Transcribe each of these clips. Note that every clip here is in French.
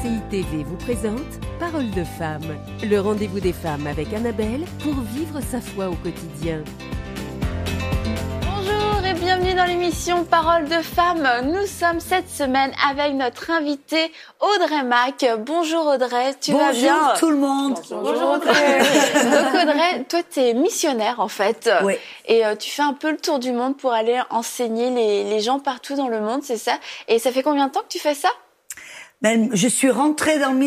RCI TV vous présente Parole de femme, le rendez-vous des femmes avec Annabelle pour vivre sa foi au quotidien. Bonjour et bienvenue dans l'émission Parole de femme. Nous sommes cette semaine avec notre invitée Audrey Mac. Bonjour Audrey, tu vas bien? Bonjour tout le monde. Bonjour Audrey. Donc Audrey, toi tu es missionnaire en fait. Oui. Et tu fais un peu le tour du monde pour aller enseigner les gens partout dans le monde, c'est ça? Et ça fait combien de temps que tu fais ça? Ben, je suis rentrée dans le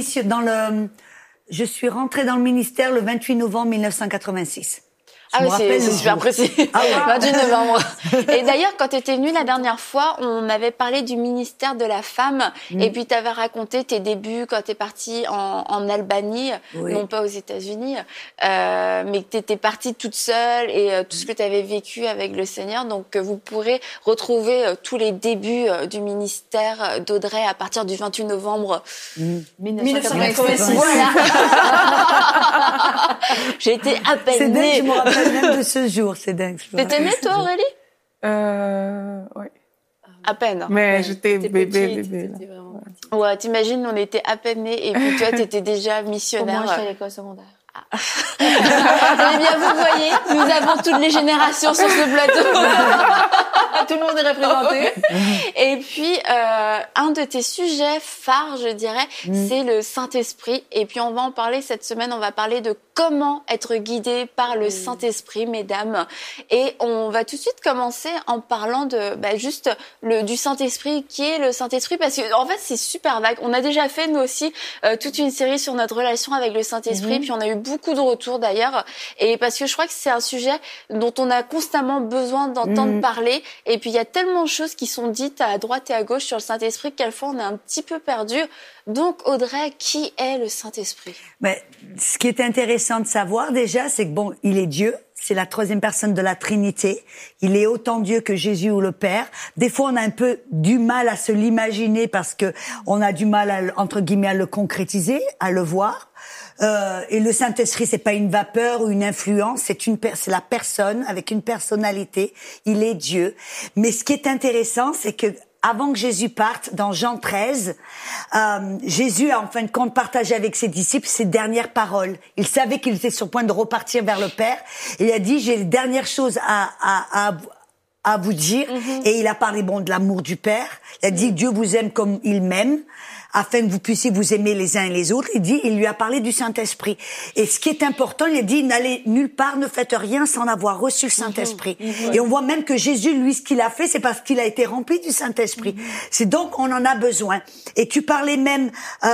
ministère le 28 novembre 1986. Ah oui, c'est super précis. Ah ouais. 28 novembre. Et d'ailleurs, quand tu étais venue la dernière fois, on avait parlé du ministère de la femme. Et puis, tu avais raconté tes débuts quand tu es partie en Albanie, oui. Non pas aux États-Unis, mais que tu étais partie toute seule et tout ce que tu avais vécu avec le Seigneur. Donc, vous pourrez retrouver tous les débuts du ministère d'Audrey à partir du 28 novembre 1986. Voilà. J'ai été à peine C'est dingue, née. je me rappelle même de ce jour, c'est dingue. T'étais née, toi, Aurélie? Oui. À peine. Mais j'étais bébé. Vraiment petite. Ouais, t'imagines, on était à peine nés et puis toi, t'étais déjà missionnaire. Moi, je suis à l'école secondaire. Eh bien, vous voyez, nous avons toutes les générations sur ce plateau. Tout le monde est représenté. Et puis, un de tes sujets phares, je dirais, c'est le Saint-Esprit. Et puis, on va en parler cette semaine. On va parler de comment être guidé par le Saint-Esprit, mesdames. Et on va tout de suite commencer en parlant de du Saint-Esprit. Qui est le Saint-Esprit? Parce que en fait, c'est super vague. On a déjà fait, nous aussi, toute une série sur notre relation avec le Saint-Esprit. Puis, on a eu beaucoup de retours, d'ailleurs. Et parce que je crois que c'est un sujet dont on a constamment besoin d'entendre parler. Et puis, il y a tellement de choses qui sont dites à droite et à gauche sur le Saint-Esprit que quelquefois, on est un petit peu perdu. Donc, Audrey, qui est le Saint-Esprit? Mais ce qui est intéressant de savoir déjà, c'est que bon, il est Dieu. C'est la troisième personne de la Trinité. Il est autant Dieu que Jésus ou le Père. Des fois, on a un peu du mal à se l'imaginer parce que on a du mal entre guillemets, à le concrétiser, à le voir. Et le Saint-Esprit, c'est pas une vapeur ou une influence, c'est la personne avec une personnalité. Il est Dieu. Mais ce qui est intéressant, c'est que avant que Jésus parte, dans Jean 13, Jésus a en fin de compte partagé avec ses disciples ses dernières paroles. Il savait qu'il était sur le point de repartir vers le Père. Il a dit, j'ai les dernières choses à vous dire. Et il a parlé de l'amour du Père. Il a dit, Dieu vous aime comme il m'aime, afin que vous puissiez vous aimer les uns et les autres. Il lui a parlé du Saint-Esprit. Et ce qui est important, il a dit, n'allez nulle part, ne faites rien sans avoir reçu le Saint-Esprit. Et on voit même que Jésus, lui, ce qu'il a fait, c'est parce qu'il a été rempli du Saint-Esprit. C'est donc, on en a besoin. Et tu parlais même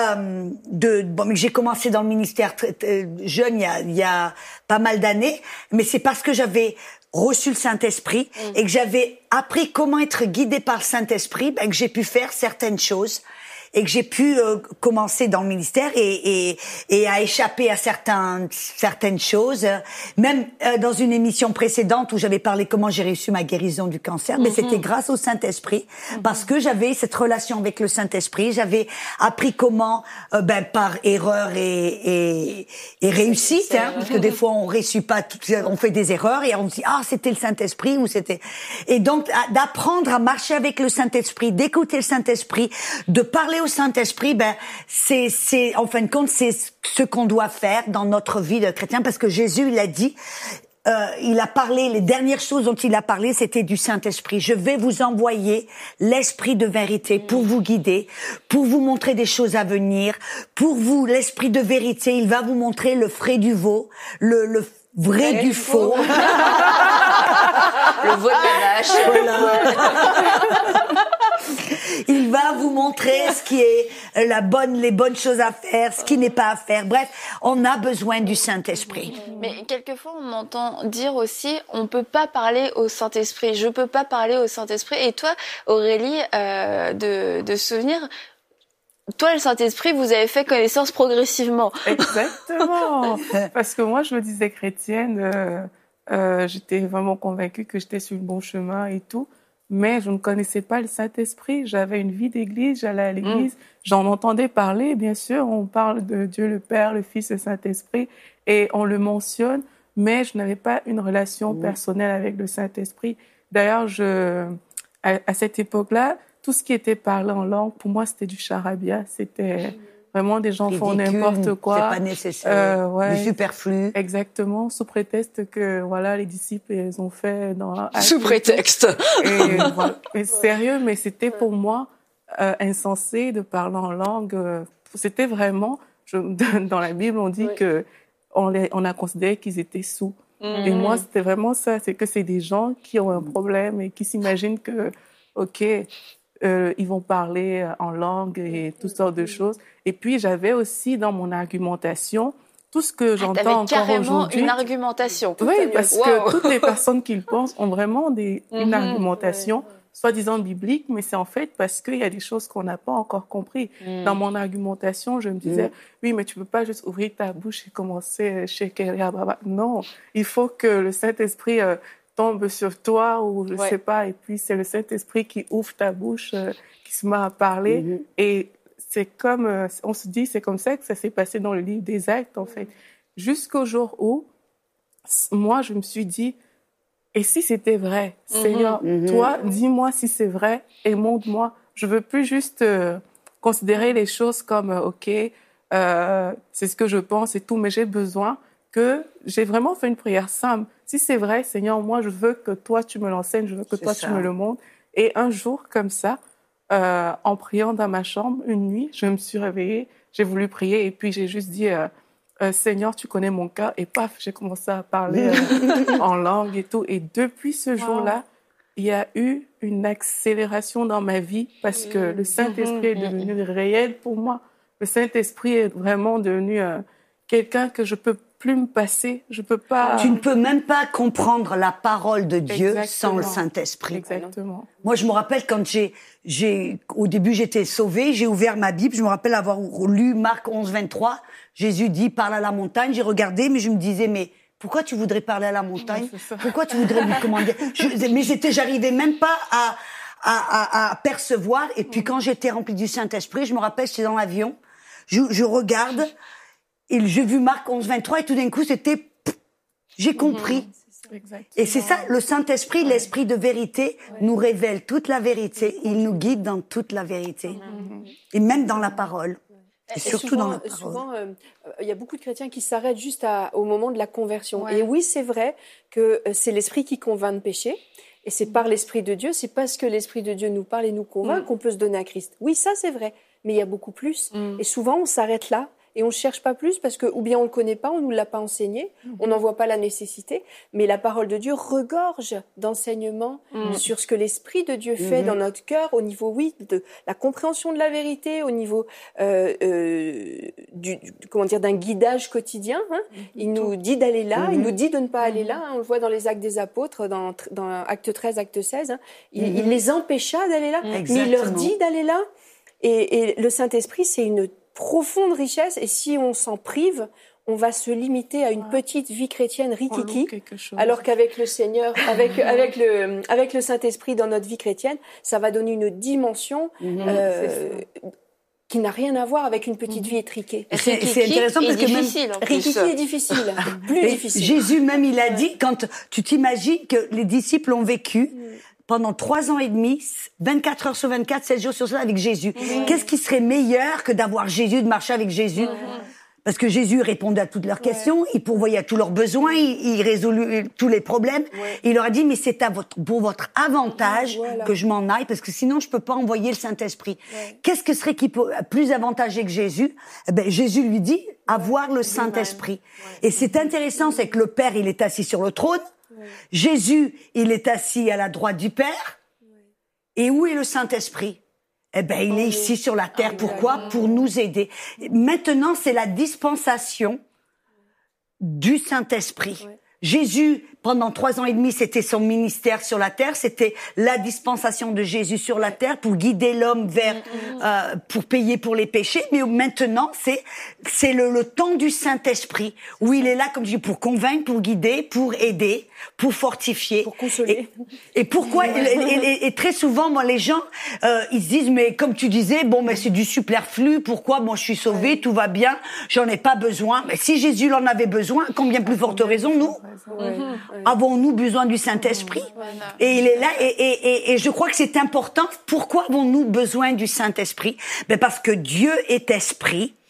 mais j'ai commencé dans le ministère jeune, il y a pas mal d'années, mais c'est parce que j'avais reçu le Saint-Esprit et que j'avais appris comment être guidé par le Saint-Esprit, que j'ai pu faire certaines choses et que j'ai pu commencer dans le ministère et à échapper à certaines choses. Même dans une émission précédente où j'avais parlé comment j'ai réussi ma guérison du cancer, mais c'était grâce au Saint-Esprit parce que j'avais cette relation avec le Saint-Esprit. J'avais appris comment, par erreur et réussite, parce que des fois on réussit pas, on fait des erreurs et on se dit c'était le Saint-Esprit ou c'était. Et donc d'apprendre à marcher avec le Saint-Esprit, d'écouter le Saint-Esprit, de parler au Saint-Esprit, c'est en fin de compte, c'est ce qu'on doit faire dans notre vie de chrétien, parce que Jésus, il a dit, il a parlé, les dernières choses dont il a parlé, c'était du Saint-Esprit. Je vais vous envoyer l'Esprit de vérité pour vous guider, pour vous montrer des choses à venir, pour vous, l'Esprit de vérité, il va vous montrer le vrai du veau, le vrai du faux. Le veau de la vache. Voilà. Il va vous montrer ce qui est les bonnes choses à faire, ce qui n'est pas à faire. Bref, on a besoin du Saint-Esprit. Mais quelquefois, on entend dire aussi, on peut pas parler au Saint-Esprit. Je peux pas parler au Saint-Esprit. Et toi, Aurélie, de souvenir, toi, le Saint-Esprit, vous avez fait connaissance progressivement. Exactement. Parce que moi, je me disais chrétienne, j'étais vraiment convaincue que j'étais sur le bon chemin et tout. Mais je ne connaissais pas le Saint-Esprit. J'avais une vie d'église, j'allais à l'église, j'en entendais parler, bien sûr. On parle de Dieu le Père, le Fils et le Saint-Esprit, et on le mentionne, mais je n'avais pas une relation personnelle avec le Saint-Esprit. D'ailleurs, à cette époque-là, tout ce qui était parlé en langue, pour moi, c'était du charabia. C'était Vraiment, des gens font Ridicule, n'importe quoi. C'est pas nécessaire. Ouais. Du superflu. Exactement, sous prétexte que voilà, les disciples ils ont fait dans Sous prétexte. Et, voilà. Et sérieux, mais c'était pour moi insensé de parler en langue. C'était vraiment, dans la Bible, on dit que on a considéré qu'ils étaient sourds. Et moi, c'était vraiment ça, c'est que c'est des gens qui ont un problème et qui s'imaginent que, ok, ils vont parler en langue et toutes sortes de choses. Et puis, j'avais aussi dans mon argumentation tout ce que j'entends encore aujourd'hui. Une argumentation. Oui, parce que toutes les personnes qui le pensent ont vraiment une argumentation, soi-disant biblique, mais c'est en fait parce qu'il y a des choses qu'on n'a pas encore compris. Dans mon argumentation, je me disais, oui, mais tu peux pas juste ouvrir ta bouche et commencer chez Kéria Baba. Non, il faut que le Saint-Esprit tombe sur toi ou je sais pas, et puis c'est le Saint-Esprit qui ouvre ta bouche, qui se met à parler. Et c'est comme, on se dit, c'est comme ça que ça s'est passé dans le livre des Actes, en fait. Jusqu'au jour où, moi, je me suis dit, et si c'était vrai, Seigneur, toi, dis-moi si c'est vrai et montre-moi. Je veux plus juste considérer les choses comme, ok, c'est ce que je pense et tout, mais j'ai besoin j'ai vraiment fait une prière simple. Si c'est vrai, Seigneur, moi, je veux que toi, tu me l'enseignes, je veux que toi, tu me le montres. Et un jour, comme ça, en priant dans ma chambre, une nuit, je me suis réveillée, j'ai voulu prier et puis j'ai juste dit, Seigneur, tu connais mon cas. Et paf, j'ai commencé à parler en langue et tout. Et depuis ce jour-là, il y a eu une accélération dans ma vie parce que le Saint-Esprit est devenu réel pour moi. Le Saint-Esprit est vraiment devenu quelqu'un que je peux plus me passer. Je peux pas. Tu ne peux même pas comprendre la parole de Dieu sans le Saint-Esprit. Exactement. Moi, je me rappelle quand au début, j'étais sauvée, j'ai ouvert ma Bible, je me rappelle avoir lu Marc 11, 23. Jésus dit, parle à la montagne. J'ai regardé, mais je me disais, mais pourquoi tu voudrais parler à la montagne? Pourquoi tu voudrais lui commander? Mais j'arrivais même pas à percevoir. Et puis quand j'étais remplie du Saint-Esprit, je me rappelle, j'étais dans l'avion, je regarde, et j'ai vu Marc 11, 23, et tout d'un coup, j'ai compris. Et c'est ça, le Saint-Esprit, l'Esprit de vérité, nous révèle toute la vérité. Il nous guide dans toute la vérité. Et même dans la parole. Et surtout souvent, dans la parole. Souvent, il y a beaucoup de chrétiens qui s'arrêtent juste au moment de la conversion. Et oui, c'est vrai que c'est l'Esprit qui convainc de péché. Et c'est par l'Esprit de Dieu, c'est parce que l'Esprit de Dieu nous parle et nous convainc qu'on peut se donner à Christ. Oui, ça c'est vrai. Mais il y a beaucoup plus. Et souvent, on s'arrête là. Et on ne cherche pas plus parce que, ou bien on le connaît pas, on nous l'a pas enseigné, on n'en voit pas la nécessité. Mais la parole de Dieu regorge d'enseignements sur ce que l'Esprit de Dieu fait dans notre cœur, au niveau, oui, de la compréhension de la vérité, au niveau d'un guidage quotidien. Hein. Il nous dit d'aller là, il nous dit de ne pas aller là. Hein. On le voit dans les Actes des Apôtres, dans Acte 13, Acte 16. Hein. Il les empêcha d'aller là, mais il leur dit d'aller là. Et le Saint-Esprit, c'est une profonde richesse, et si on s'en prive, on va se limiter à une petite vie chrétienne rikiki, alors qu'avec le Seigneur, avec le Saint-Esprit dans notre vie chrétienne, ça va donner une dimension qui n'a rien à voir avec une petite vie étriquée. C'est intéressant parce que difficile, même rikiki est difficile, plus difficile. Jésus même, il a dit, quand tu t'imagines que les disciples ont vécu pendant 3 ans et demi, 24 heures sur 24, 7 jours sur 7 avec Jésus. Qu'est-ce qui serait meilleur que d'avoir Jésus, de marcher avec Jésus? Parce que Jésus répondait à toutes leurs questions, il pourvoyait à tous leurs besoins, il résolvait tous les problèmes. Il leur a dit, mais c'est pour votre avantage que je m'en aille, parce que sinon je peux pas envoyer le Saint-Esprit. Qu'est-ce que serait plus avantageux que Jésus? Eh ben, Jésus lui dit, avoir le Saint-Esprit. Et c'est intéressant, c'est que le Père, il est assis sur le trône. Jésus, il est assis à la droite du Père. Et où est le Saint-Esprit? Eh ben, il est ici sur la terre. Pourquoi? Pour nous aider. Maintenant, c'est la dispensation du Saint-Esprit. Jésus, pendant 3 ans et demi, c'était son ministère sur la terre. C'était la dispensation de Jésus sur la terre pour guider l'homme vers, pour payer pour les péchés. Mais maintenant, c'est le temps du Saint-Esprit où il est là, comme je dis, pour convaincre, pour guider, pour aider, pour fortifier. Pour consoler. Et pourquoi, et très souvent, moi, les gens, ils se disent, mais comme tu disais, bon, mais c'est du superflu. Pourquoi? Moi, je suis sauvé, tout va bien, j'en ai pas besoin. Mais si Jésus en avait besoin, combien plus forte raison, nous? Avons-nous besoin du Saint-Esprit? Et il est là, et je crois que c'est important. Pourquoi avons-nous besoin du Saint-Esprit? Ben parce que Dieu est esprit,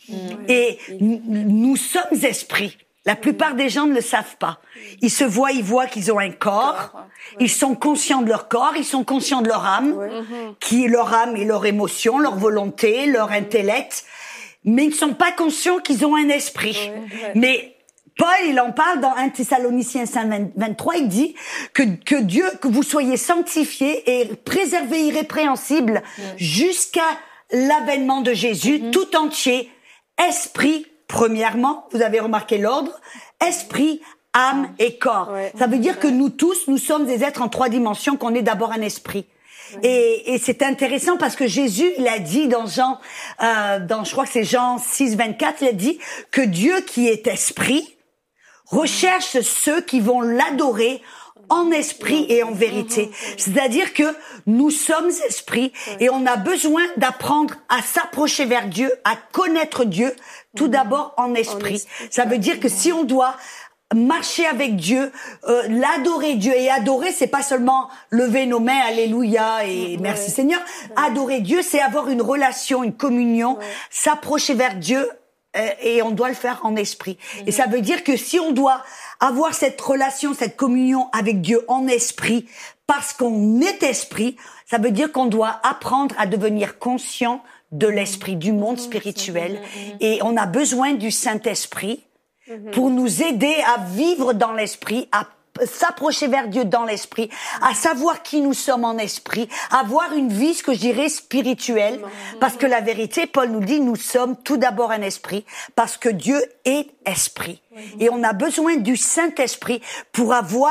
Et nous sommes esprits. La plupart des gens ne le savent pas. Ils voient qu'ils ont un corps. Ils sont conscients de leur corps. Ils sont conscients de leur âme, qui est leur âme et leur émotion, leur volonté, leur intellect. Mais ils ne sont pas conscients qu'ils ont un esprit. Mais Paul, il en parle dans 1 Thessaloniciens 5:23. Il dit que Dieu, que vous soyez sanctifiés et préservés irrépréhensibles jusqu'à l'avènement de Jésus, tout entier, esprit. Premièrement, vous avez remarqué l'ordre, esprit, âme et corps. Ça veut dire que nous tous, nous sommes des êtres en 3 dimensions, qu'on est d'abord un esprit. Et c'est intéressant parce que Jésus, il a dit dans je crois que c'est Jean 6:24, il a dit que Dieu qui est esprit recherche ceux qui vont l'adorer en esprit et en vérité. C'est-à-dire que nous sommes esprits et on a besoin d'apprendre à s'approcher vers Dieu, à connaître Dieu, tout d'abord en esprit. Ça veut dire que si on doit marcher avec Dieu, l'adorer Dieu, et adorer, c'est pas seulement lever nos mains, alléluia et merci Seigneur. Adorer Dieu, c'est avoir une relation, une communion, s'approcher vers Dieu, et on doit le faire en esprit. Et ça veut dire que si on doit avoir cette relation, cette communion avec Dieu en esprit, parce qu'on est esprit, ça veut dire qu'on doit apprendre à devenir conscient de l'esprit, du monde spirituel. Et on a besoin du Saint-Esprit pour nous aider à vivre dans l'esprit, à s'approcher vers Dieu dans l'esprit, à savoir qui nous sommes en esprit, avoir une vie, ce que je dirais, spirituelle. Parce que la vérité, Paul nous dit, nous sommes tout d'abord un esprit, parce que Dieu est esprit. Et on a besoin du Saint-Esprit pour avoir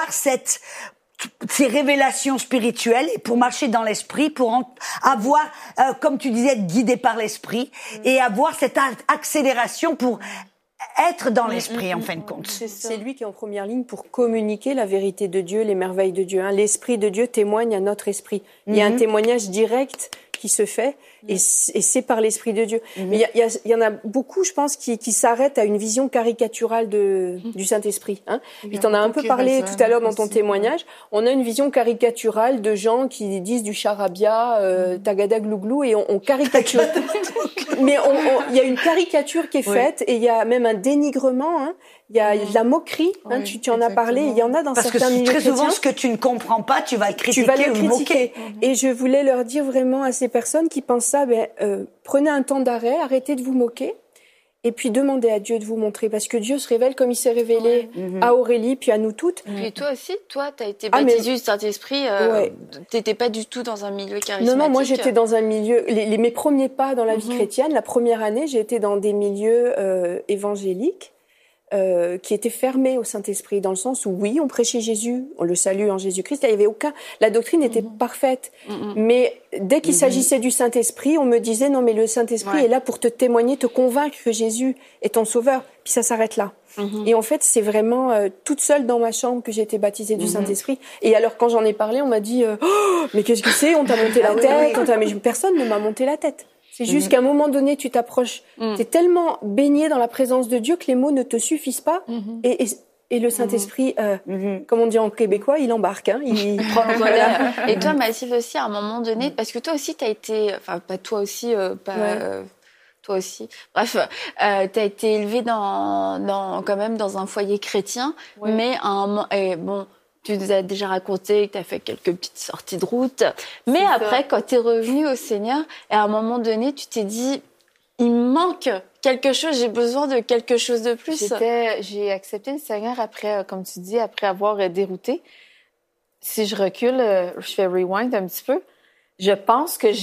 ces révélations spirituelles, et pour marcher dans l'esprit, pour avoir, comme tu disais, être guidé par l'esprit, et avoir cette accélération pour être dans l'esprit, en fin de compte. C'est lui qui est en première ligne pour communiquer la vérité de Dieu, les merveilles de Dieu. L'Esprit de Dieu témoigne à notre esprit. Il y a un témoignage direct qui se fait, et c'est par l'Esprit de Dieu. Mais il y en a beaucoup, je pense, qui s'arrêtent à une vision caricaturale du Saint-Esprit. Puis t'en as un peu parlé tout à l'heure dans ton témoignage. On a une vision caricaturale de gens qui disent du charabia, tagada glouglou, et on caricature. Mais il y a une caricature qui est faite, et il y a même un dénigrement. Il y a de la moquerie, tu en as parlé, il y en a dans certains milieux chrétiens. Parce que très souvent, ce que tu ne comprends pas, tu vas le critiquer ou moquer. Et je voulais leur dire vraiment à ces personnes qui pensent ça, prenez un temps d'arrêt, arrêtez de vous moquer, et puis demandez à Dieu de vous montrer, parce que Dieu se révèle comme il s'est révélé à Aurélie, puis à nous toutes. Et toi aussi, t'as été baptisée du Saint-Esprit, t'étais pas du tout dans un milieu charismatique. Non, moi j'étais dans un milieu, mes premiers pas dans la vie chrétienne, la première année, j'ai été dans des milieux évangéliques, qui était fermé au Saint-Esprit, dans le sens où oui, on prêchait Jésus, on le salue en Jésus-Christ, il y avait la doctrine était parfaite, mais dès qu'il s'agissait du Saint-Esprit, on me disait non mais le Saint-Esprit est là pour te témoigner, te convaincre que Jésus est ton sauveur, puis ça s'arrête là. Et en fait, c'est vraiment toute seule dans ma chambre que j'ai été baptisée du Saint-Esprit. Et alors quand j'en ai parlé, on m'a dit mais qu'est-ce que c'est, on t'a monté la tête, mais personne ne m'a monté la tête. C'est juste qu'à un moment donné, tu t'approches, t'es tellement baigné dans la présence de Dieu que les mots ne te suffisent pas. Et le Saint-Esprit, comme on dit en québécois, il embarque. Il prend voilà. Et toi, Mathilde aussi, à un moment donné, parce que toi aussi, t'as été, enfin pas toi aussi, toi aussi. Bref, t'as été élevée quand même dans un foyer chrétien, mais tu nous as déjà raconté que tu as fait quelques petites sorties de route. Mais après, quand tu es revenue au Seigneur, et à un moment donné, tu t'es dit, il me manque quelque chose, j'ai besoin de quelque chose de plus. J'ai accepté le Seigneur après, comme tu dis, après avoir dérouté. Si je recule, je fais rewind un petit peu. Je pense que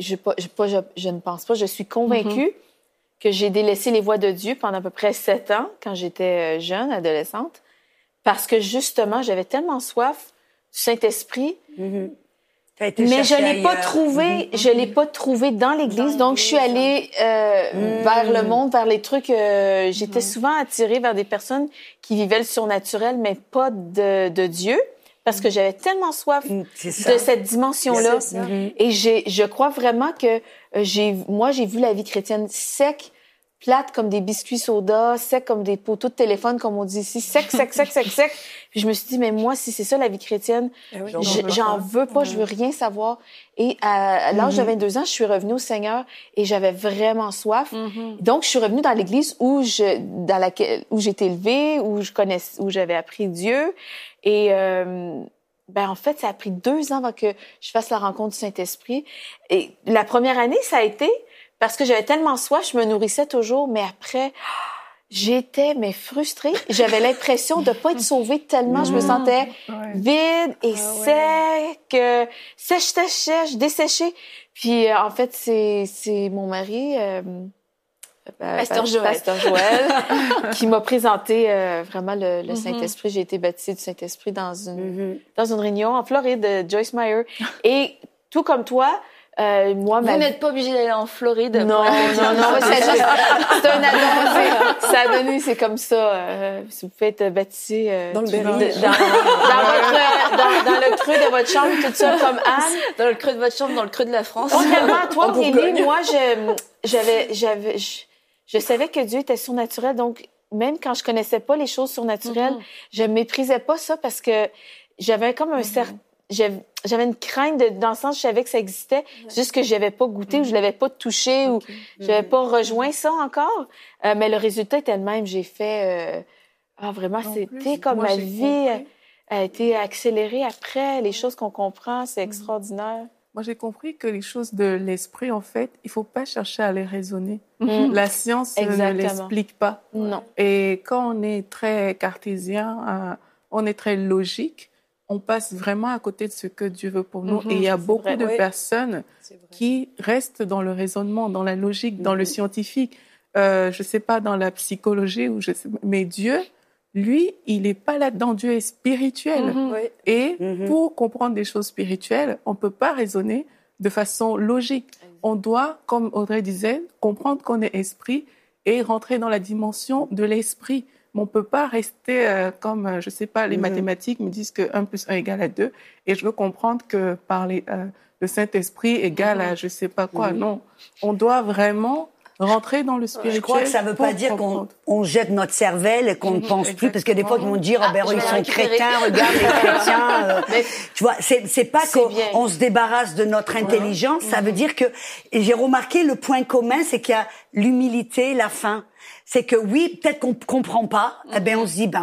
je ne pense pas, je suis convaincue que j'ai délaissé les voies de Dieu pendant à peu près 7 ans, quand j'étais jeune, adolescente. Parce que justement, j'avais tellement soif du Saint-Esprit, mais je l'ai pas trouvé. Je l'ai pas trouvé dans l'Église. Donc, je suis allée vers le monde, vers les trucs. J'étais souvent attirée vers des personnes qui vivaient le surnaturel, mais pas de Dieu, parce que j'avais tellement soif de cette dimension-là. Et je crois vraiment que j'ai vu la vie chrétienne sec plates comme des biscuits soda, secs comme des poteaux de téléphone, comme on dit ici, sec. Puis je me suis dit, mais moi, si c'est ça la vie chrétienne, j'en veux pas, je veux rien savoir. Et à l'âge de 22 ans, je suis revenue au Seigneur et j'avais vraiment soif. Donc, je suis revenue dans l'église où j'étais élevée, où j'avais appris Dieu. Et en fait, ça a pris 2 ans avant que je fasse la rencontre du Saint-Esprit. Et la première année, ça a été parce que j'avais tellement soif, je me nourrissais toujours, mais après, j'étais frustrée. J'avais l'impression de pas être sauvée tellement je me sentais vide et sec, sèche, desséchée. Puis en fait, c'est mon mari, Pasteur Joël, qui m'a présenté vraiment le Saint-Esprit. J'ai été baptisée du Saint-Esprit dans une réunion en Floride, Joyce Meyer. Et tout comme toi, moi, vous n'êtes pas obligé d'aller en Floride. Non, c'est un addon. Ça a donné, c'est comme ça. Si vous pouvez être baptisé dans le Berry, dans le creux de votre chambre, tout ça comme Anne. Dans le creux de votre chambre, dans le creux de la France. Contrairement à toi, Rémi, moi, je savais que Dieu était surnaturel, donc même quand je connaissais pas les choses surnaturelles, je méprisais pas ça parce que j'avais comme un certain j'avais une crainte dans le sens je savais que ça existait, juste que j'avais pas goûté ou je l'avais pas touché ou j'avais pas rejoint ça encore. Mais le résultat était le même. J'ai fait vraiment, c'était comme ma vie a été accélérée après. Les choses qu'on comprend, c'est extraordinaire. Moi, j'ai compris que les choses de l'esprit, en fait, il faut pas chercher à les raisonner. La science ne l'explique pas. Non. Et quand on est très cartésien, on est très logique, on passe vraiment à côté de ce que Dieu veut pour nous. Et il y a beaucoup de personnes qui restent dans le raisonnement, dans la logique, dans le scientifique, je sais pas, dans la psychologie, mais Dieu, lui, il est pas là-dedans. Dieu est spirituel. Et pour comprendre des choses spirituelles, on peut pas raisonner de façon logique. On doit, comme Audrey disait, comprendre qu'on est esprit et rentrer dans la dimension de l'esprit. Mais on peut pas rester comme, je sais pas, les mathématiques me disent que 1 plus 1 égale à 2 et je veux comprendre que par le Saint-Esprit égale à je sais pas quoi. Non, on doit vraiment rentrer dans le spirituel. Je crois que ça veut pas dire qu'on jette notre cervelle et qu'on ne pense plus, parce que des fois ils vont dire ils sont crétins, regarde les chrétiens. Tu vois, c'est pas qu'on se débarrasse de notre intelligence. Ça veut dire que, et j'ai remarqué le point commun, c'est qu'il y a l'humilité, la faim. C'est que oui, peut-être qu'on comprend pas, on se dit,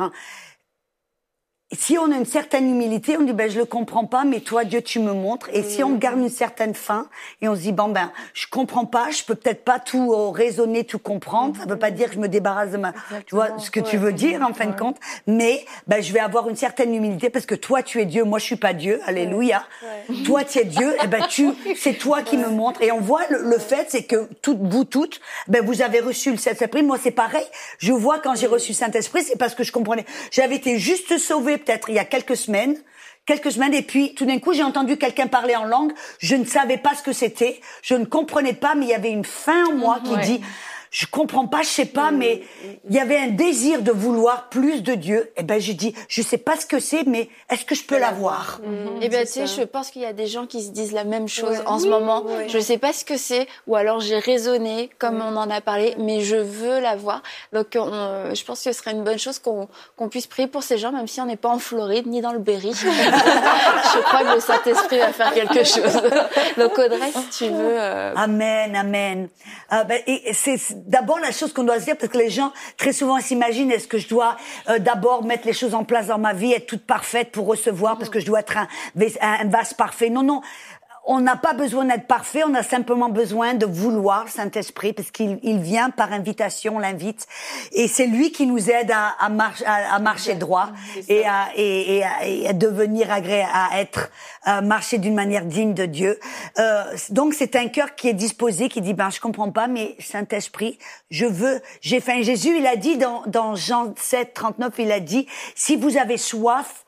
si on a une certaine humilité, on dit, je le comprends pas, mais toi, Dieu, tu me montres. Et si on garde une certaine faim, et on se dit, je comprends pas, je peux peut-être pas tout raisonner, tout comprendre. Ça veut pas dire que je me débarrasse de tu vois, ce que tu veux dire, en fin de compte. Mais, je vais avoir une certaine humilité parce que toi, tu es Dieu, moi, je suis pas Dieu. Alléluia. Toi, tu es Dieu, c'est toi qui me montres. Et on voit le fait, c'est que vous toutes, vous avez reçu le Saint-Esprit. Moi, c'est pareil. Je vois quand j'ai reçu le Saint-Esprit, c'est parce que je comprenais. J'avais été juste sauvée peut-être il y a quelques semaines, et puis tout d'un coup j'ai entendu quelqu'un parler en langue, je ne savais pas ce que c'était, je ne comprenais pas, mais il y avait une faim en moi qui dit, je comprends pas, je sais pas, mais il y avait un désir de vouloir plus de Dieu. Et j'ai dit, je sais pas ce que c'est, mais est-ce que je peux l'avoir? Et tu sais, je pense qu'il y a des gens qui se disent la même chose en ce moment. Je sais pas ce que c'est, ou alors j'ai raisonné, comme on en a parlé, mais je veux l'avoir. Donc, je pense que ce serait une bonne chose qu'on puisse prier pour ces gens, même si on n'est pas en Floride, ni dans le Berry. Je crois que le Saint-Esprit va faire quelque chose. Donc, Audrey, si tu veux... Amen. Et c'est d'abord la chose qu'on doit se dire, parce que les gens très souvent s'imaginent, est-ce que je dois d'abord mettre les choses en place dans ma vie, être toute parfaite pour recevoir, parce que je dois être un vase parfait. Non, on n'a pas besoin d'être parfait, on a simplement besoin de vouloir le Saint-Esprit, parce qu'il vient par invitation, on l'invite, et c'est lui qui nous aide à marcher droit et à devenir agréable, à marcher d'une manière digne de Dieu. Donc c'est un cœur qui est disposé, qui dit je comprends pas, mais Saint-Esprit, j'ai faim. Jésus, il a dit dans Jean 7, 39, il a dit, si vous avez soif,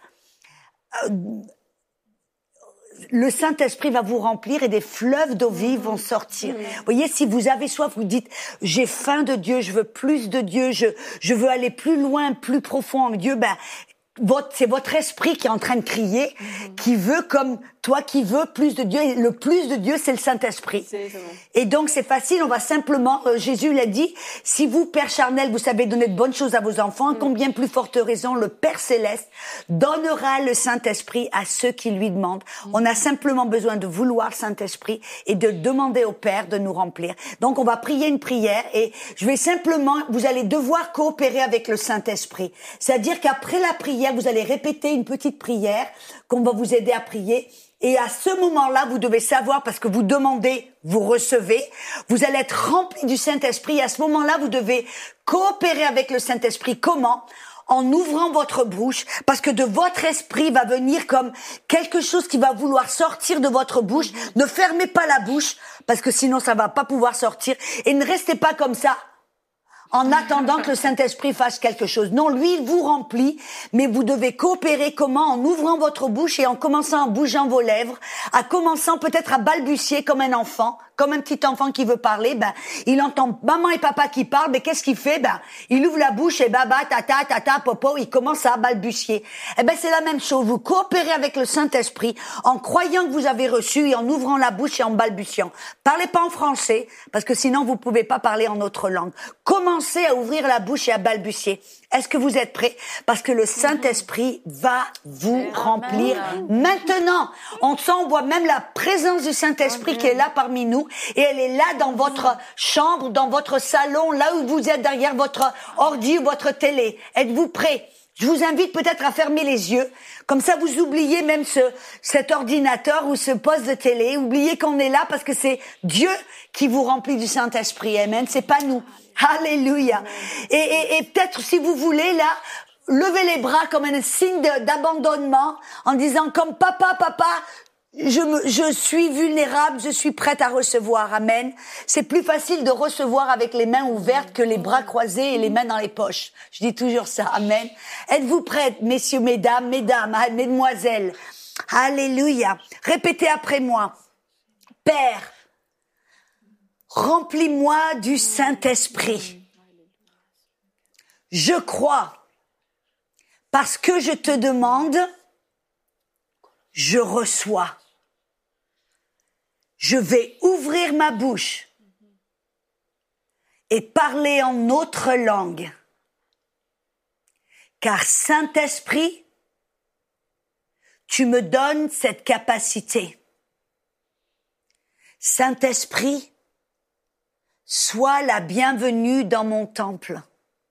le Saint-Esprit va vous remplir et des fleuves d'eau vive vont sortir. Vous voyez, si vous avez soif, vous dites, j'ai faim de Dieu, je veux plus de Dieu, je veux aller plus loin, plus profond en Dieu, c'est votre esprit qui est en train de crier, qui veut comme toi, qui veut plus de Dieu. Et le plus de Dieu, c'est le Saint-Esprit. Et donc, c'est facile. On va simplement, Jésus l'a dit, si vous, Père charnel, vous savez donner de bonnes choses à vos enfants, combien plus forte raison le Père céleste donnera le Saint-Esprit à ceux qui lui demandent. On a simplement besoin de vouloir le Saint-Esprit et de demander au Père de nous remplir. Donc, on va prier une prière et je vais simplement, vous allez devoir coopérer avec le Saint-Esprit. C'est-à-dire qu'après la prière, vous allez répéter une petite prière qu'on va vous aider à prier. Et à ce moment-là, vous devez savoir, parce que vous demandez, vous recevez, vous allez être rempli du Saint-Esprit. Et à ce moment-là, vous devez coopérer avec le Saint-Esprit. Comment ? En ouvrant votre bouche, parce que de votre esprit va venir comme quelque chose qui va vouloir sortir de votre bouche. Ne fermez pas la bouche, parce que sinon ça va pas pouvoir sortir. Et ne restez pas comme ça, en attendant que le Saint-Esprit fasse quelque chose. Non, lui, il vous remplit, mais vous devez coopérer comment ? En ouvrant votre bouche et en commençant à bouger vos lèvres, à commençant peut-être à balbutier comme un enfant, comme un petit enfant qui veut parler. Il entend maman et papa qui parlent, mais qu'est-ce qu'il fait ? Il ouvre la bouche et baba, tata, tata, popo, il commence à balbutier. C'est la même chose. Vous coopérez avec le Saint-Esprit en croyant que vous avez reçu et en ouvrant la bouche et en balbutiant. Parlez pas en français, parce que sinon vous pouvez pas parler en autre langue. Commencez à ouvrir la bouche et à balbutier. Est-ce que vous êtes prêts ? Parce que le Saint-Esprit va vous remplir maintenant. On voit même la présence du Saint-Esprit qui est là parmi nous. Et elle est là dans votre chambre, dans votre salon, là où vous êtes derrière votre ordi ou votre télé. Êtes-vous prêts ? Je vous invite peut-être à fermer les yeux. Comme ça, vous oubliez même cet ordinateur ou ce poste de télé. Oubliez qu'on est là parce que c'est Dieu qui vous remplit du Saint-Esprit. Amen. C'est pas nous. Alléluia. Et peut-être, si vous voulez, là, levez les bras comme un signe d'abandonnement en disant comme papa, je suis vulnérable, je suis prête à recevoir. Amen. C'est plus facile de recevoir avec les mains ouvertes que les bras croisés et les mains dans les poches. Je dis toujours ça. Amen. Êtes-vous prêtes, messieurs, mesdames, mesdemoiselles? Alléluia. Répétez après moi. Père, remplis-moi du Saint-Esprit. Je crois, parce que je te demande, je reçois. Je vais ouvrir ma bouche et parler en autre langue. Car Saint-Esprit, tu me donnes cette capacité. Saint-Esprit, sois la bienvenue dans mon temple.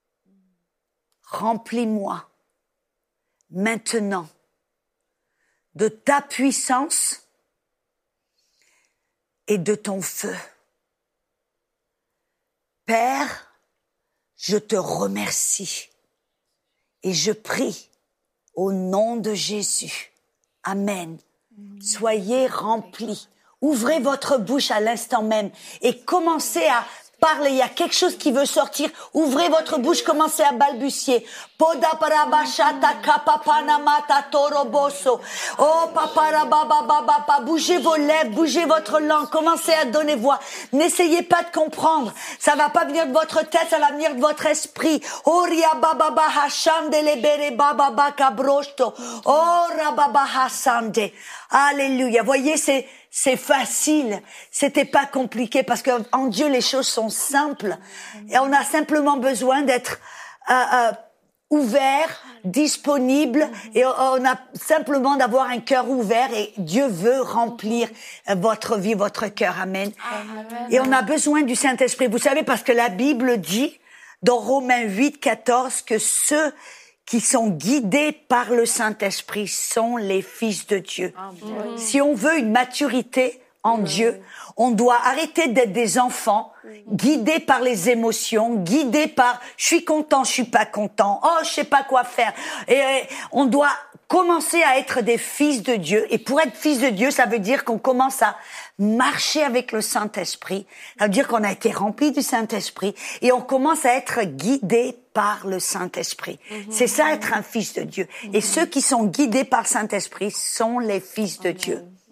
Remplis-moi maintenant de ta puissance et de ton feu. Père, je te remercie et je prie au nom de Jésus. Amen. Soyez remplis. Ouvrez votre bouche à l'instant même et commencez à parlez, il y a quelque chose qui veut sortir. Ouvrez votre bouche, commencez à balbutier. Poda parabashata kapapanamata toroboso. Oh paparababababa, bougez vos lèvres, bougez votre langue, commencez à donner voix. N'essayez pas de comprendre. Ça va pas venir de votre tête, ça va venir de votre esprit. Oria bababa hashande lebere bababa kabrosto. Oh rababa hasande. Alléluia. Voyez, c'est facile. C'était pas compliqué parce que en Dieu les choses sont simples et on a simplement besoin d'être ouvert, disponible et on a simplement d'avoir un cœur ouvert et Dieu veut remplir votre vie, votre cœur. Amen. Amen. Et on a besoin du Saint-Esprit. Vous savez parce que la Bible dit dans Romains 8:14 que ceux qui sont guidés par le Saint-Esprit sont les fils de Dieu. Amen. Si on veut une maturité en Dieu, on doit arrêter d'être des enfants guidés par les émotions, guidés par je suis content, je suis pas content, oh je sais pas quoi faire. Et on doit commencer à être des fils de Dieu. Et pour être fils de Dieu, ça veut dire qu'on commence à marcher avec le Saint-Esprit. Ça veut dire qu'on a été rempli du Saint-Esprit et on commence à être guidé par le Saint-Esprit. C'est ça être un fils de Dieu. Et ceux qui sont guidés par le Saint-Esprit sont les fils de Dieu.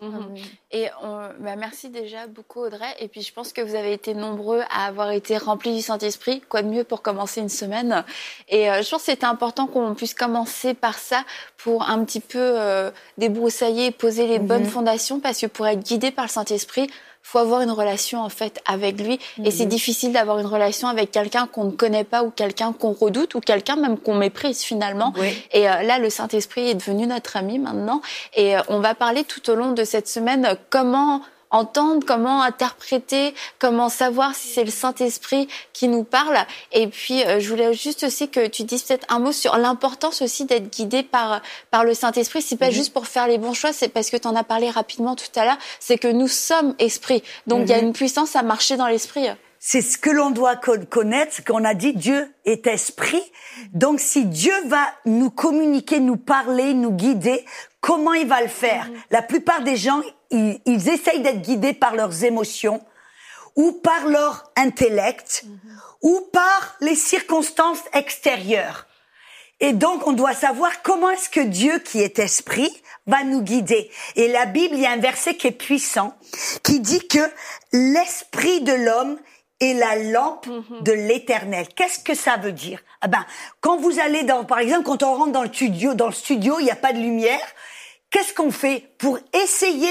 Et merci déjà beaucoup Audrey. Et puis je pense que vous avez été nombreux à avoir été remplis du Saint-Esprit. Quoi de mieux pour commencer une semaine. Et je pense que c'était important qu'on puisse commencer par ça pour un petit peu débroussailler et poser les bonnes fondations, parce que pour être guidé par le Saint-Esprit, faut avoir une relation en fait avec lui, et c'est difficile d'avoir une relation avec quelqu'un qu'on ne connaît pas, ou quelqu'un qu'on redoute, ou quelqu'un même qu'on méprise finalement. Et là le Saint-Esprit est devenu notre ami maintenant, et on va parler tout au long de cette semaine comment entendre, comment interpréter, comment savoir si c'est le Saint-Esprit qui nous parle. Et puis, je voulais juste aussi que tu dises peut-être un mot sur l'importance aussi d'être guidé par le Saint-Esprit. C'est pas juste pour faire les bons choix, c'est parce que tu en as parlé rapidement tout à l'heure, c'est que nous sommes esprit. Donc, il y a une puissance à marcher dans l'esprit. C'est ce que l'on doit connaître, qu'on a dit, Dieu est esprit. Donc, si Dieu va nous communiquer, nous parler, nous guider, comment il va le faire? La plupart des gens, ils essayent d'être guidés par leurs émotions, ou par leur intellect, ou par les circonstances extérieures. Et donc, on doit savoir comment est-ce que Dieu, qui est esprit, va nous guider. Et la Bible, il y a un verset qui est puissant, qui dit que l'esprit de l'homme est la lampe de l'Éternel. Qu'est-ce que ça veut dire? Quand vous allez par exemple, quand on rentre dans le studio, il n'y a pas de lumière. Qu'est-ce qu'on fait pour essayer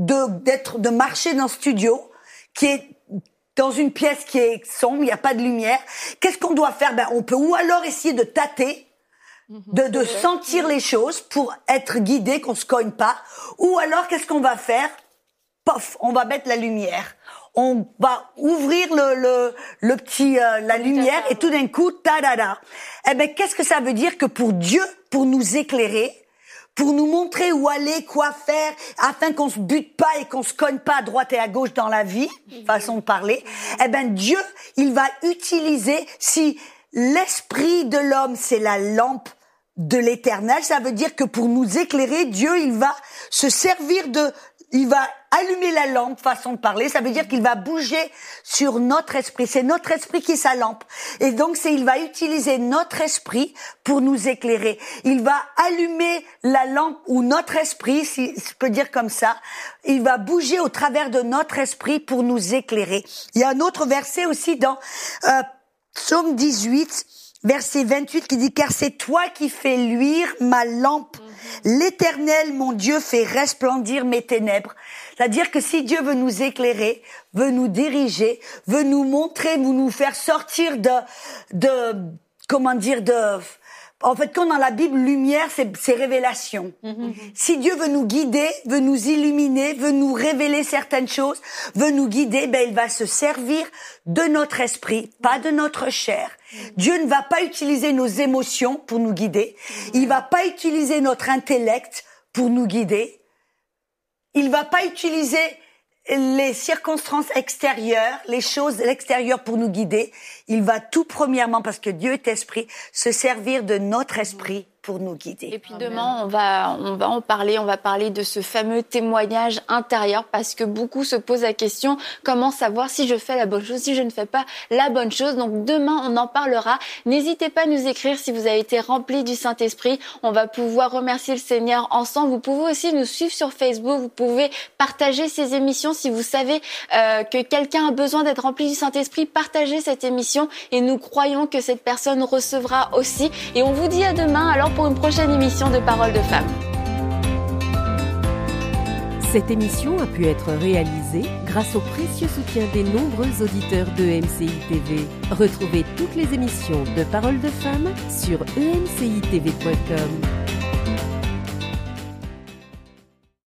de marcher dans le studio, qui est dans une pièce qui est sombre, il n'y a pas de lumière? Qu'est-ce qu'on doit faire? On peut ou alors essayer de tâter, de sentir les choses pour être guidé, qu'on se cogne pas. Ou alors, qu'est-ce qu'on va faire? Pof, on va mettre la lumière. On va ouvrir le petit la lumière, et tout d'un coup, ta-da-da. Qu'est-ce que ça veut dire? Que pour Dieu, pour nous éclairer, pour nous montrer où aller, quoi faire, afin qu'on se bute pas et qu'on se cogne pas à droite et à gauche dans la vie, façon de parler, Dieu, il va utiliser, si l'esprit de l'homme, c'est la lampe de l'Éternel, ça veut dire que pour nous éclairer, Dieu, il va se servir il va allumer la lampe, façon de parler, ça veut dire qu'il va bouger sur notre esprit. C'est notre esprit qui est sa lampe. Et donc, il va utiliser notre esprit pour nous éclairer. Il va allumer la lampe, ou notre esprit, si je peux dire comme ça. Il va bouger au travers de notre esprit pour nous éclairer. Il y a un autre verset aussi dans Psaume 18, verset 28, qui dit « Car c'est toi qui fais luire ma lampe. L'Éternel, mon Dieu, fait resplendir mes ténèbres. » C'est-à-dire que si Dieu veut nous éclairer, veut nous diriger, veut nous montrer, veut nous faire sortir en fait, quand dans la Bible, lumière, c'est révélation. Si Dieu veut nous guider, veut nous illuminer, veut nous révéler certaines choses, veut nous guider, il va se servir de notre esprit, pas de notre chair. Dieu ne va pas utiliser nos émotions pour nous guider. Il va pas utiliser notre intellect pour nous guider. Il va pas utiliser les circonstances extérieures, les choses de l'extérieur pour nous guider. Il va tout premièrement, parce que Dieu est esprit, se servir de notre esprit pour nous guider. Et puis demain, on va en parler. On va parler de ce fameux témoignage intérieur, parce que beaucoup se posent la question, comment savoir si je fais la bonne chose, si je ne fais pas la bonne chose. Donc demain, on en parlera. N'hésitez pas à nous écrire si vous avez été rempli du Saint-Esprit. On va pouvoir remercier le Seigneur ensemble. Vous pouvez aussi nous suivre sur Facebook. Vous pouvez partager ces émissions. Si vous savez que quelqu'un a besoin d'être rempli du Saint-Esprit, partagez cette émission, et nous croyons que cette personne recevra aussi. Et on vous dit à demain, alors, pour une prochaine émission de Paroles de Femmes. Cette émission a pu être réalisée grâce au précieux soutien des nombreux auditeurs de MCI TV. Retrouvez toutes les émissions de Paroles de Femmes sur emcitv.com.